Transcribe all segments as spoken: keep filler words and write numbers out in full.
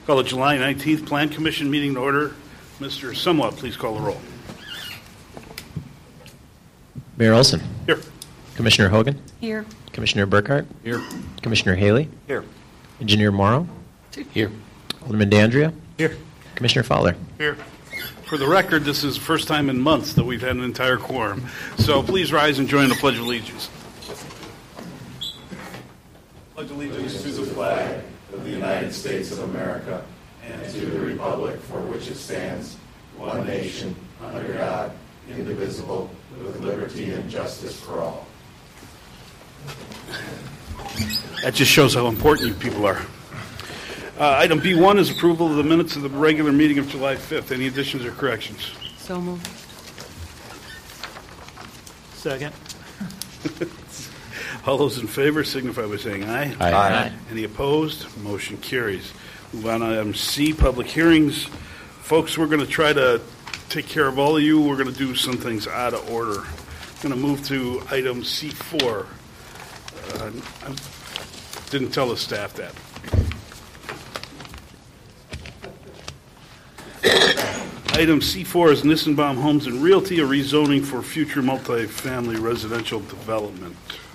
Call the July nineteenth Plan Commission meeting to order. Mister Somewhat, please call the roll. Mayor Olson. Here. Commissioner Hogan. Here. Commissioner Burkhart. Here. Commissioner Haley. Here. Engineer Morrow. Here. Alderman D'Andrea. Here. Commissioner Fowler. Here. For the record, this is the first time in months that we've had an entire quorum. So please rise and join the Pledge of Allegiance. Pledge allegiance to the flag of the United States of America and to the republic for which it stands, one nation, under God, indivisible, with liberty and justice for all. That just shows how important you people are. Uh, item B one is approval of the minutes of the regular meeting of July fifth. Any additions or corrections? So moved. Second. All those in favor signify by saying aye. Aye. Aye. Any opposed? Motion carries. Move on to item C, public hearings. Folks, we're going to try to take care of all of you. We're going to do some things out of order. I'm going to move to item C four. Uh, I didn't tell the staff that. Item C four is Nissenbaum Homes and Realty, a rezoning for future multifamily residential development.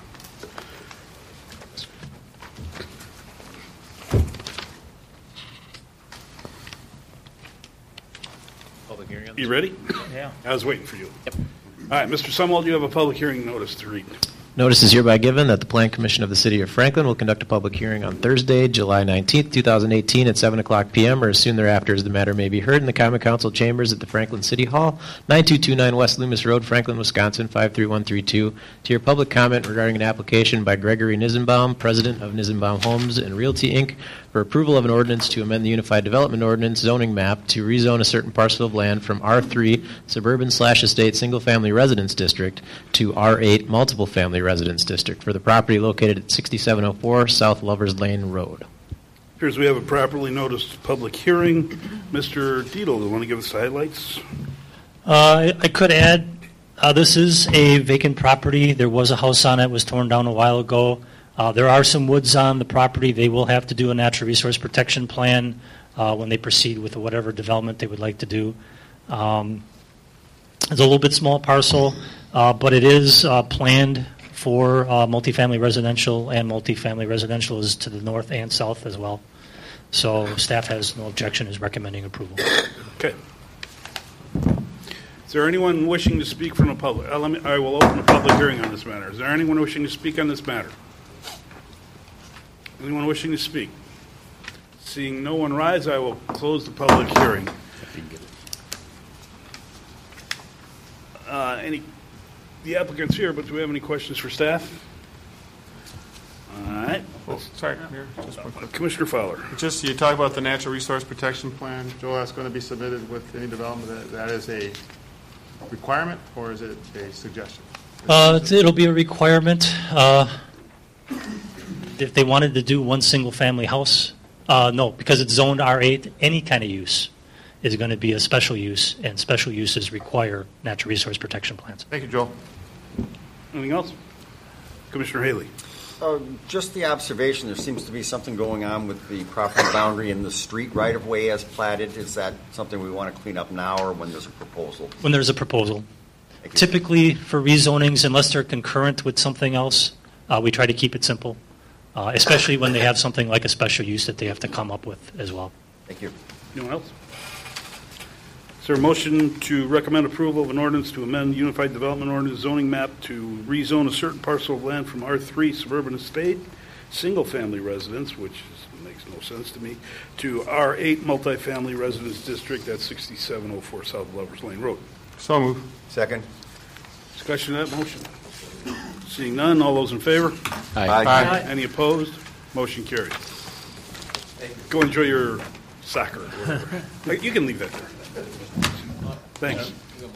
Public hearing. You ready? Yeah. I was waiting for you. Yep. All right, Mister Sumwald, you have a public hearing notice to read. Notice is hereby given that the Plan Commission of the City of Franklin will conduct a public hearing on Thursday, July nineteenth, twenty eighteen at seven o'clock p.m. or as soon thereafter as the matter may be heard in the Common Council chambers at the Franklin City Hall, nine two two nine West Loomis Road, Franklin, Wisconsin, five three one three two, to hear public comment regarding an application by Gregory Nissenbaum, President of Nissenbaum Homes and Realty, Incorporated, for approval of an ordinance to amend the Unified Development Ordinance zoning map to rezone a certain parcel of land from R three Suburban slash Estate Single Family Residence District to R eight Multiple Family Residence District for the property located at sixty-seven oh four South Lovers Lane Road. Appears we have a properly noticed public hearing. Mister Dietl, do you want to give us the highlights? Uh, I could add, uh, this is a vacant property. There was a house on it, was torn down a while ago. Uh, there are some woods on the property. They will have to do a natural resource protection plan uh, when they proceed with whatever development they would like to do. Um, it's a little bit small parcel, uh, but it is uh, planned for uh, multifamily residential, and multifamily residential is to the north and south as well. So staff has no objection, is recommending approval. Okay. Is there anyone wishing to speak from the public? Uh, let me, I will open a public hearing on this matter. Is there anyone wishing to speak on this matter? Anyone wishing to speak? Seeing no one rise, I will close the public hearing. Uh, any, the applicant's here, but do we have any questions for staff? All right. Oh, sorry, Mayor, just one quick. Commissioner Fowler. Just, you talk about the natural resource protection plan, Joel, that's going to be submitted with any development. That, that is a requirement, or is it a suggestion? Uh, it'll be a requirement. Uh, if they wanted to do one single-family house, uh, no, because it's zoned R eight, any kind of use is going to be a special use, and special uses require natural resource protection plans. Thank you, Joel. Anything else? Commissioner Haley. Uh, just the observation, there seems to be something going on with the property boundary and the street right-of-way as platted. Is that something we want to clean up now, or when there's a proposal? When there's a proposal. Thank you. Typically, Typically, for rezonings, unless they're concurrent with something else, uh, we try to keep it simple, uh, especially when they have something like a special use that they have to come up with as well. Thank you. Anyone else? Is there a motion to recommend approval of an ordinance to amend Unified Development Ordinance zoning map to rezone a certain parcel of land from R three Suburban Estate, single-family residence, which is, makes no sense to me, to R eight Multifamily Residence District at sixty-seven oh four South Lovers Lane Road? So move. Second. Discussion of that motion. Seeing none, all those in favor? Aye. Aye. Any opposed? Motion carries. Go enjoy your soccer or whatever. You can leave that there. Thanks.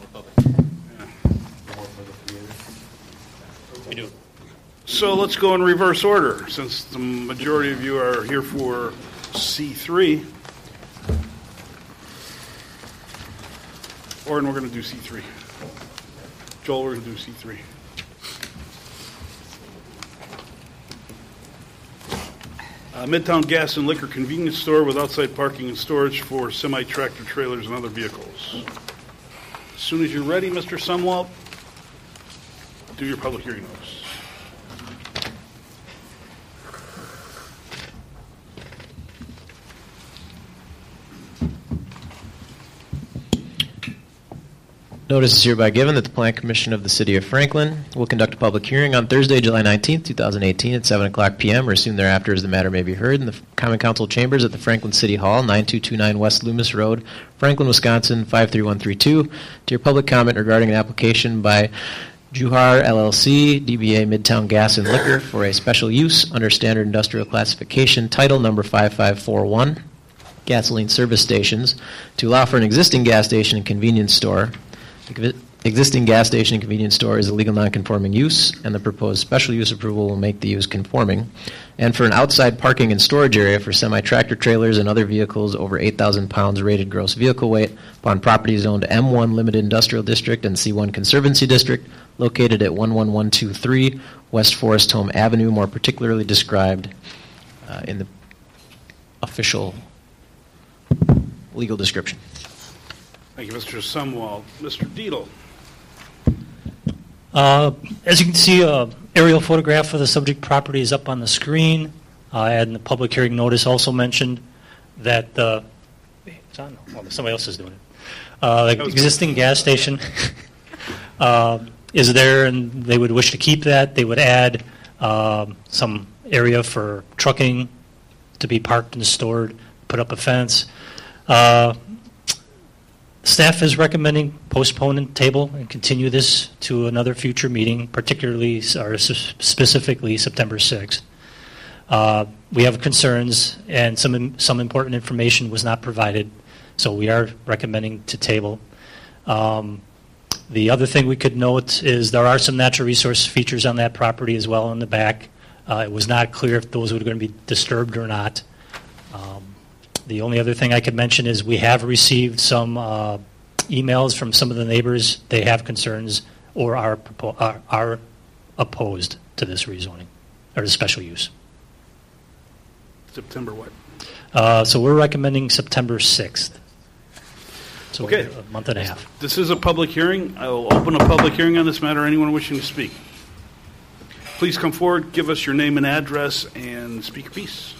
We do. So let's go in reverse order, since the majority of you are here for C three. Or we're going to do C three. Joel, we're going to do C three. Uh, Midtown Gas and Liquor Convenience Store with outside parking and storage for semi-tractor trailers and other vehicles. As soon as you're ready, Mister Sumwalt, do your public hearing notice. Notice is hereby given that the Plan Commission of the City of Franklin will conduct a public hearing on Thursday, July nineteenth, twenty eighteen at seven o'clock p m or soon thereafter as the matter may be heard in the Common Council Chambers at the Franklin City Hall, nine two two nine West Loomis Road, Franklin, Wisconsin, five three one three two, to your public comment regarding an application by Juhar L L C, D B A Midtown Gas and Liquor for a special use under Standard Industrial Classification Title Number five five four one, gasoline service stations, to allow for an existing gas station and convenience store. The existing gas station and convenience store is a legal nonconforming use, and the proposed special use approval will make the use conforming. And for an outside parking and storage area for semi-tractor trailers and other vehicles over eight thousand pounds rated gross vehicle weight upon property zoned M one Limited Industrial District and C one Conservancy District, located at one one one two three West Forest Home Avenue, more particularly described uh, in the official legal description. Thank you, Mister Sumwalt. Mister Dietl. Uh, as you can see, an aerial photograph of the subject property is up on the screen. Uh, and the public hearing notice also mentioned that the it's on. Well, somebody else is doing it. Uh, the existing gas station uh, is there, and they would wish to keep that. They would add um, some area for trucking to be parked and stored, put up a fence. Uh, Staff is recommending postpone and table and continue this to another future meeting, particularly or specifically September sixth. Uh, we have concerns, and some some important information was not provided, so we are recommending to table. Um, the other thing we could note is there are some natural resource features on that property as well in the back. Uh, it was not clear if those were going to be disturbed or not. Um, The only other thing I could mention is we have received some uh, emails from some of the neighbors. They have concerns or are, propo- are, are opposed to this rezoning or the special use. September what? Uh, so we're recommending September sixth. So Okay. a month and a half. This is a public hearing. I will open a public hearing on this matter. Anyone wishing to speak? Please come forward, give us your name and address, and speak your piece.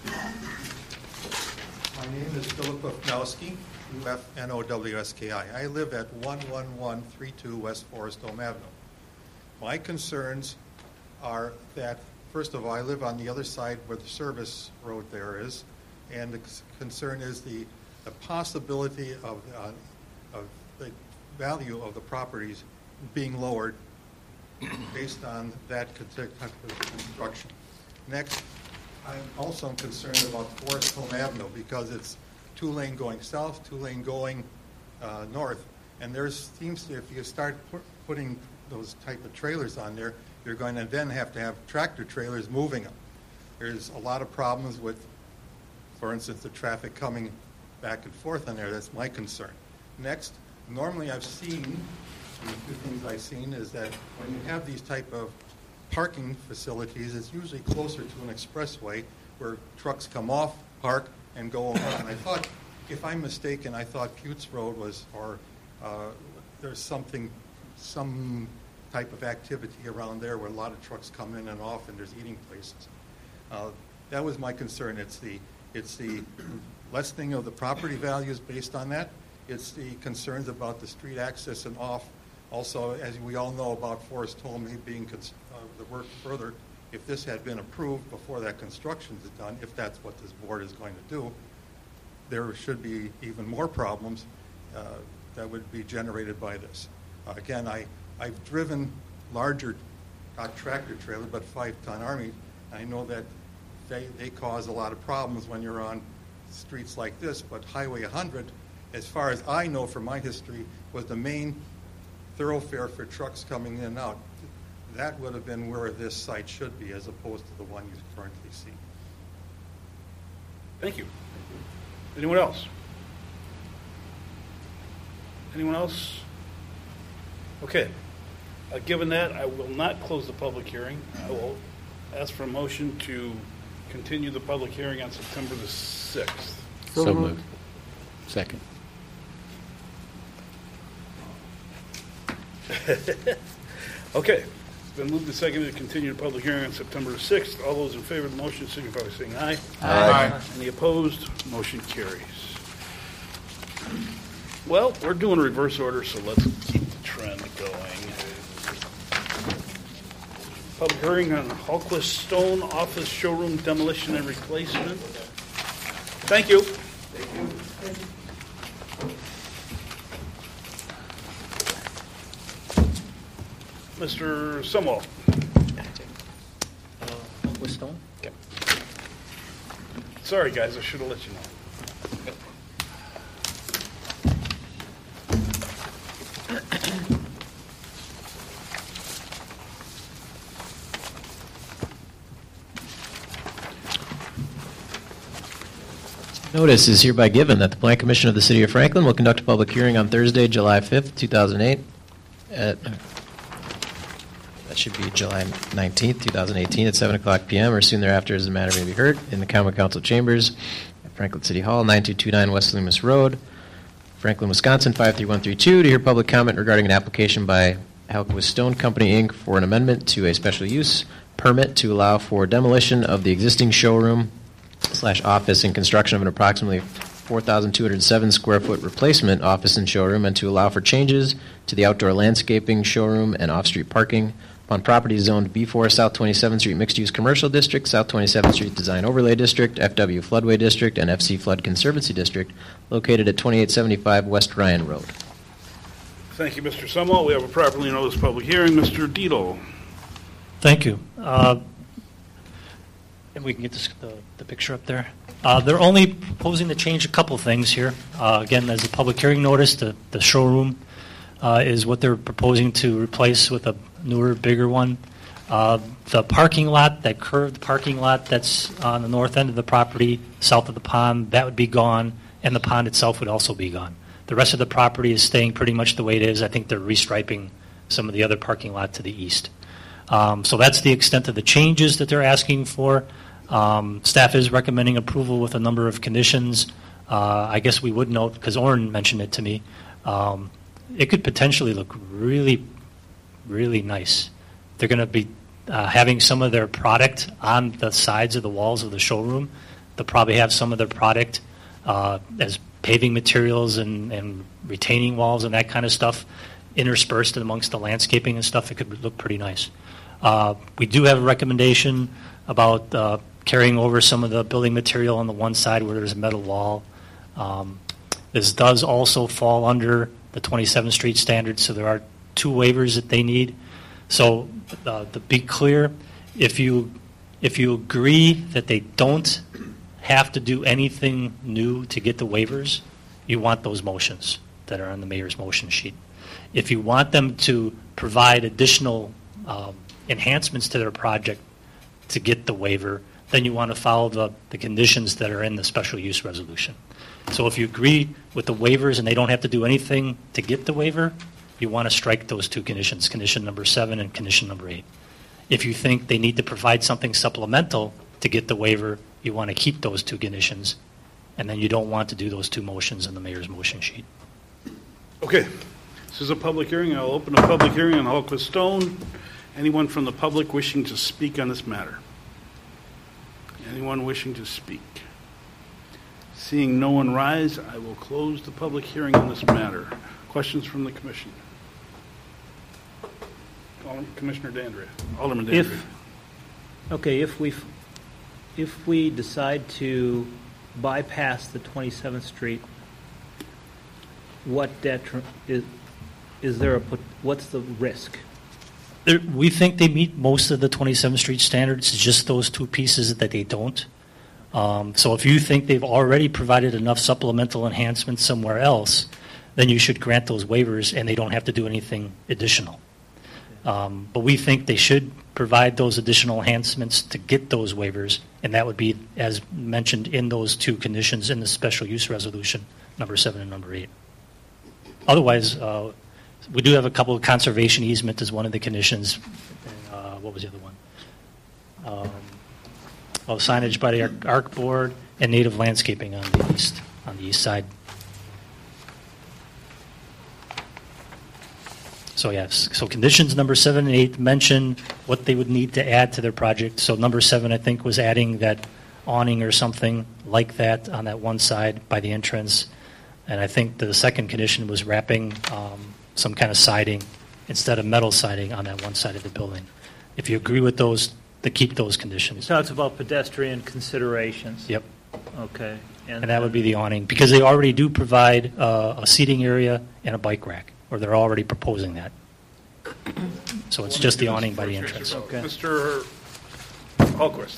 My name is Philip Ufnowski, U F N O W S K I. I live at one one one three two West Forest Home Avenue. My concerns are that, first of all, I live on the other side where the service road there is, and the concern is the, the possibility of, uh, of the value of the properties being lowered based on that construction. Next, I'm also concerned about Forest Home Avenue because it's two lane going south, two lane going uh, north, and there seems to, if you start pu- putting those type of trailers on there, you're going to then have to have tractor trailers moving them. There's a lot of problems with, for instance, the traffic coming back and forth on there. That's my concern. Next, normally I've seen, and the two things I've seen is that when you have these type of parking facilities, it's usually closer to an expressway where trucks come off, park, and go on. And I thought, if I'm mistaken, I thought Putes Road was, or uh, there's something, some type of activity around there where a lot of trucks come in and off, and there's eating places. Uh, that was my concern. It's the, it's the lessening of the property values based on that. It's the concerns about the street access and off. Also, as we all know about Forest Home being cons- uh, the work further, if this had been approved before that construction is done, if that's what this board is going to do, there should be even more problems uh, that would be generated by this. Uh, again, I, I've driven larger, not tractor trailer, but five-ton Army. I know that they, they cause a lot of problems when you're on streets like this, but Highway one hundred, as far as I know from my history, was the main thoroughfare for trucks coming in and out. That would have been where this site should be, as opposed to the one you currently see. Thank you. Anyone else? Anyone else? Okay. Uh, given that, I will not close the public hearing. I will ask for a motion to continue the public hearing on September the sixth. So moved. Second. Okay. It's been moved and seconded to continue the public hearing on September the sixth. All those in favor of the motion signify by saying aye. Aye. Any opposed? Motion carries. Well, we're doing reverse order, so let's keep the trend going. Public hearing on Hallquist Stone Office Showroom demolition and replacement. Thank you. Mister Sumwall. With Stone? Sorry, guys, I should have let you know. Notice is hereby given that the Plan Commission of the City of Franklin will conduct a public hearing on Thursday, July fifth, two thousand eight, at, that should be July nineteenth, two thousand eighteen, at seven o'clock p.m. or soon thereafter as the matter may be heard in the Common Council Chambers at Franklin City Hall, nine two two nine West Loomis Road, Franklin, Wisconsin, five three one three two, to hear public comment regarding an application by Hallquist Stone Company, Incorporated for an amendment to a special use permit to allow for demolition of the existing showroom slash office and construction of an approximately four thousand two hundred seven square foot replacement office and showroom, and to allow for changes to the outdoor landscaping, showroom, and off-street parking on properties zoned B four South twenty-seventh Street Mixed Use Commercial District, South twenty-seventh Street Design Overlay District, F W Floodway District, and F C Flood Conservancy District, located at twenty-eight seventy-five West Ryan Road. Thank you, Mister Sumwall. We have a properly noticed public hearing. Mister Dietel. Thank you. Uh, and we can get this, the, the picture up there. Uh, they're only proposing to change a couple things here. Uh, again, as a public hearing notice, the, the showroom uh, is what they're proposing to replace with a newer, bigger one. Uh, the parking lot, that curved parking lot that's on the north end of the property, south of the pond, that would be gone, and the pond itself would also be gone. The rest of the property is staying pretty much the way it is. I think they're restriping some of the other parking lot to the east. Um, so that's the extent of the changes that they're asking for. Um, staff is recommending approval with a number of conditions. Uh, I guess we would note, because Oren mentioned it to me, um, it could potentially look really, really nice. They're going to be uh, having some of their product on the sides of the walls of the showroom. They'll probably have some of their product uh, as paving materials and, and retaining walls and that kind of stuff interspersed amongst the landscaping and stuff. It could look pretty nice. Uh, we do have a recommendation about uh, carrying over some of the building material on the one side where there's a metal wall. Um, this does also fall under the twenty-seventh Street standards, so there are two waivers that they need. So uh, to be clear, if you if you agree that they don't have to do anything new to get the waivers, you want those motions that are on the mayor's motion sheet. If you want them to provide additional um, enhancements to their project to get the waiver, then you want to follow the, the conditions that are in the special use resolution. So if you agree with the waivers and they don't have to do anything to get the waiver, you want to strike those two conditions, condition number seven and condition number eight. If you think they need to provide something supplemental to get the waiver, you want to keep those two conditions, and then you don't want to do those two motions in the mayor's motion sheet. Okay. This is a public hearing. I'll open a public hearing on Hallquist Stone. Anyone from the public wishing to speak on this matter? Anyone wishing to speak? Seeing no one rise, I will close the public hearing on this matter. Questions from the commission? Commissioner Dandria. Alderman Dandria. If, okay, if we if we decide to bypass the twenty-seventh Street, what detri- is is there a put, what's the risk? There, we think they meet most of the twenty-seventh Street standards. It's just those two pieces that they don't. Um, so if you think they've already provided enough supplemental enhancements somewhere else, then you should grant those waivers and they don't have to do anything additional. Um, but we think they should provide those additional enhancements to get those waivers, and that would be, as mentioned in those two conditions in the special use resolution, number seven and number eight. Otherwise, uh, we do have a couple of conservation easement as one of the conditions. Uh, what was the other one? Um, of signage by the Arc Board and native landscaping on the east, on the east side. So yes, so conditions number seven and eight mention what they would need to add to their project. So number seven, I think, was adding that awning or something like that on that one side by the entrance. And I think the second condition was wrapping um, some kind of siding instead of metal siding on that one side of the building. If you agree with those, to keep those It conditions. talks about pedestrian considerations. Yep. Okay. And that would be the awning, because they already do provide uh, a seating area and a bike rack, or they're already proposing that. So it's just the awning by the entrance. Okay. Mister Hallquist.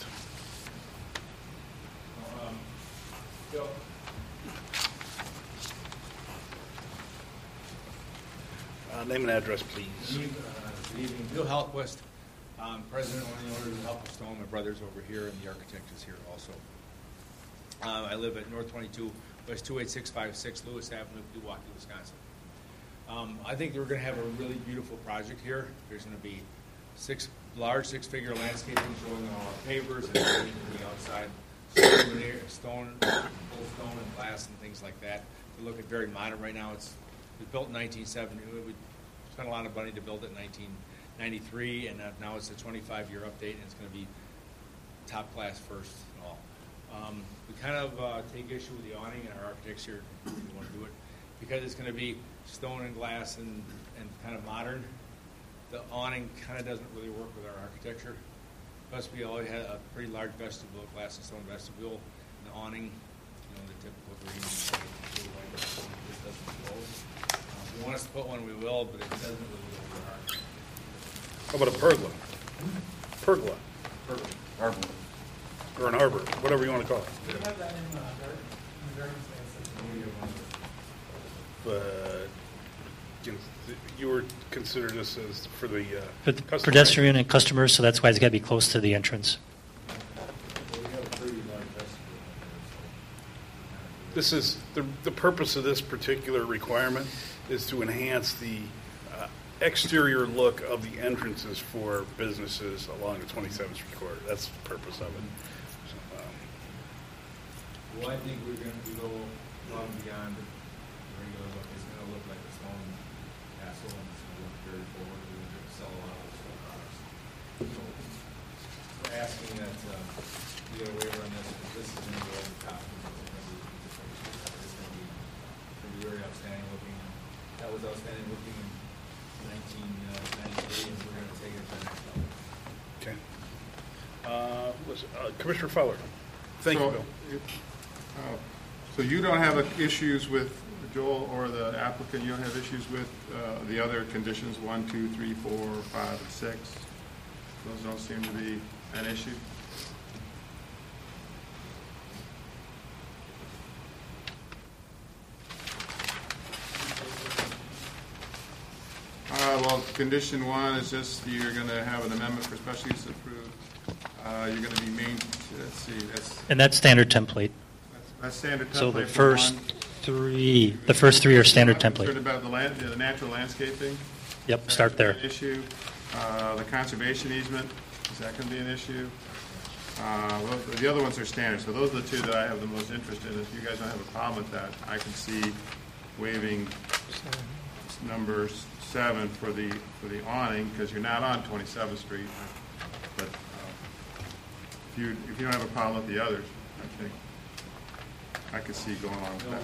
Uh, Name and address, please. Good evening, Bill Halquist. I'm president of the owners of Help of Stone. My brother's over here, and the architect is here also. Uh, I live at North twenty-two, West two eight six five six, Lewis Avenue, Milwaukee, Wisconsin. Um, I think we're going to have a really beautiful project here. There's going to be six large six-figure landscaping showing all our pavers and everything from the outside, stone, stone, full stone and glass and things like that. We're looking very modern right now. It's it was built in nineteen seventy. We spent a lot of money to build it in nineteen ninety-three, and uh, now it's a twenty-five year update, and it's going to be top class first and all. Um, we kind of uh, take issue with the awning, and our architects here really want to do it because it's going to be stone and glass and, and kind of modern. The awning kind of doesn't really work with our architecture. Plus, we always had a pretty large vestibule, glass and stone vestibule. And the awning, you know, the typical green, white, just doesn't go. Uh, if you want us to put one, we will, but it doesn't really go with our architecture. How about a pergola? Pergola. Perfect. Arbor. Or an arbor, whatever you want to call it. We have that in uh, garden stands. But you- you were considered this as for the uh, For the customer. pedestrian and customers, so that's why it's got to be close to the entrance. Well, we have a pretty large vestibule. This is, the, the purpose of this particular requirement is to enhance the uh, exterior look of the entrances for businesses along the twenty-seventh Street corridor. That's the purpose of it. So, um, Well, I think we're going to go above and beyond the regular look. It's going to look like a stone castle, and it's going to look very forward. We're going to sell a lot of stone products. So we're asking that uh, you get a waiver on this, because this is going to go over the top. It's going to be, it's going to be, it's going to be very outstanding looking. That was outstanding looking in nineteen ninety-three, and we're going to take it to the next level. Okay. Uh, listen, uh, Commissioner Fowler. Thank you, So, Bill. uh, So you don't have uh, issues with, Joel, or the applicant, you don't have issues with uh, the other conditions, one, two, three, four, five, and six? Those don't seem to be an issue? Uh, well, condition one is just you're going to have an amendment for special use approved. Uh, you're going to be main, let's see, that's, And that's standard template. that's, that's standard template So the for first one. three, the first three are standard I'm concerned template. about the land, the natural landscaping. Yep, start there. That's an issue. Uh, the conservation easement, is that going to be an issue? Uh, well, the other ones are standard, so those are the two that I have the most interest in. If you guys don't have a problem with that, I can see waiving number seven for the, for the awning, because you're not on twenty-seventh Street. But uh, if you, if you don't have a problem with the others, I think I could see going along with that.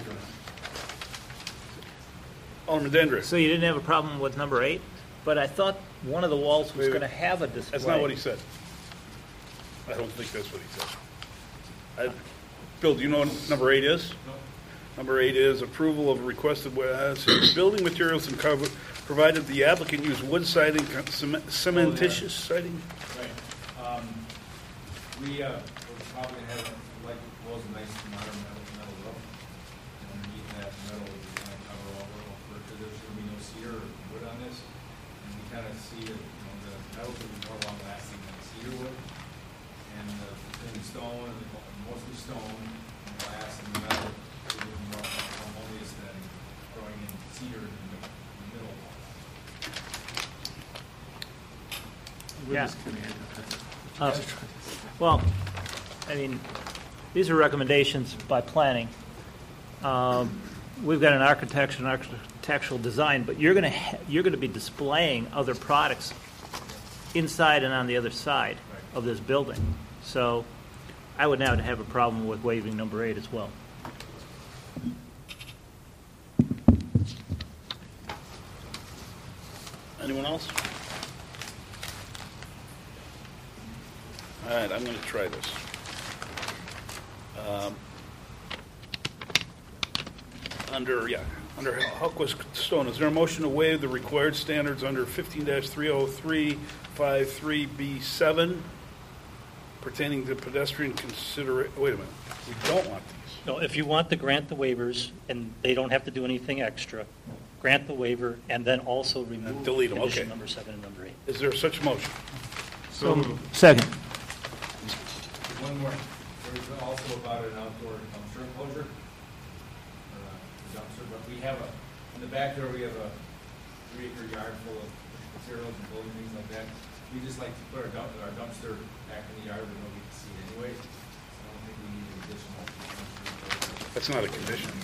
Alderman Dendris. So you didn't have a problem with number eight? But I thought one of the walls was Wait, going to have a display. That's not what he said. I don't think that's what he said. I, Bill, do you know what number eight is? No. Number eight is approval of requested uh, building materials and cover, provided the applicant use wood siding, cement- cementitious siding. Right. Um, we, uh, we're probably gonna have, like, walls, a nice modern metal, metal roof. And underneath that metal, we're gonna cover all, we're gonna, because there's gonna be no cedar or wood on this. And we kind of see that, you know, the metal's gonna be more long lasting than the cedar wood. And, uh, between the stone and the, mostly stone, and glass and the metal, is a little more harmonious than throwing in cedar in the middle, in the middle wall. Yeah. With this command. Uh, Well, I mean, these are recommendations by planning. Um, we've got an architecture and architectural design, but you're going to ha- you're going to be displaying other products inside and on the other side of this building. So I would now have a problem with waiving number eight as well. Anyone else? All right, I'm going to try this. Um, under, yeah, under Huckquist Stone, is there a motion to waive the required standards under fifteen three oh three fifty-three B seven pertaining to pedestrian consider? Wait a minute, we don't want these. No, if you want to grant the waivers, and they don't have to do anything extra, grant the waiver, and then also remove delete them, condition okay. number seven and number eight. Is there such a motion? So moved. Second. One more. There's also about an outdoor dumpster enclosure. Uh, dumpster, but we have a, in the back there, we have a three acre yard full of materials and building things like that. We just like to put our dump, our dumpster back in the yard where nobody can see it anyway. So I don't think we need an additional dumpster. That's not a condition.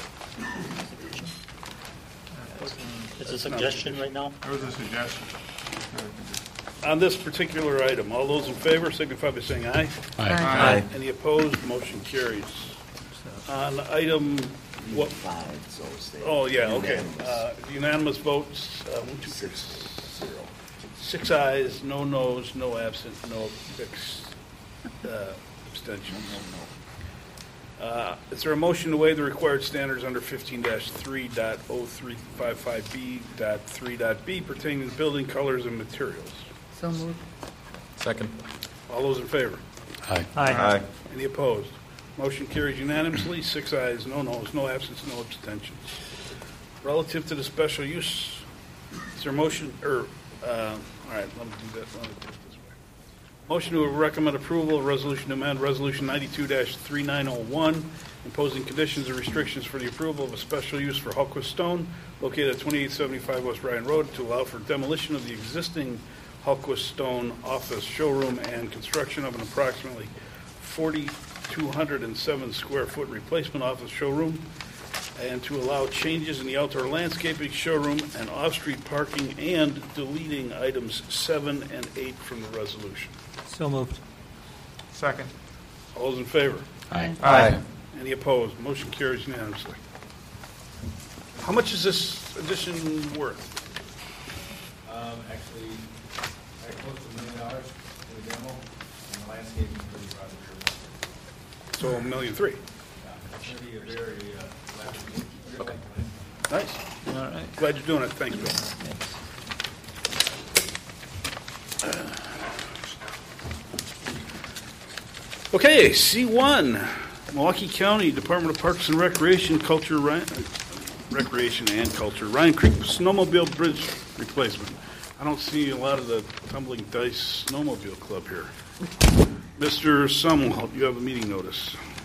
It's a suggestion right now. There was a suggestion. On this particular item, all those in favor signify by saying aye. Aye. Any opposed? Motion carries. On item, what? Oh, yeah, okay. Uh, Unanimous votes, uh, one, two, six, zero. Six ayes, no noes, no absent, no ex- uh, abstentions. Uh, Is there a motion to waive the required standards under fifteen three oh three five five B three B pertaining to building colors and materials? So moved. Second. All those in favor? Aye. Aye. Any opposed? Motion carries unanimously, six ayes, no noes, no absence, no abstentions. Relative to the special use, is there a motion, or, uh, all right, let me do that, let me do it this way. Motion to recommend approval of resolution to amend Resolution ninety-two dash thirty-nine oh one, imposing conditions and restrictions for the approval of a special use for Huckquist Stone located at twenty-eight seventy-five West Ryan Road to allow for demolition of the existing Huckquist Stone office showroom and construction of an approximately four thousand two hundred seven square foot replacement office showroom, and to allow changes in the outdoor landscaping showroom and off-street parking, and deleting items seven and eight from the resolution. So moved. Second. All those in favor? Aye. Aye. Any opposed? Motion carries unanimously. How much is this addition worth? Um, actually, at close to a million dollars for the demo, and the landscaping is pretty rather good. So a million three. Yeah, it's going to be a very, uh, lasting, very Okay. light Nice. plan. All right. Glad you're doing it. Thanks, Bill. Okay, C one, Milwaukee County Department of Parks and Recreation, Culture, Ryan, Recreation and Culture, Ryan Creek Snowmobile Bridge Replacement. I don't see a lot of the Tumbling Dice Snowmobile Club here. Mister Sumwalt, you have a meeting notice.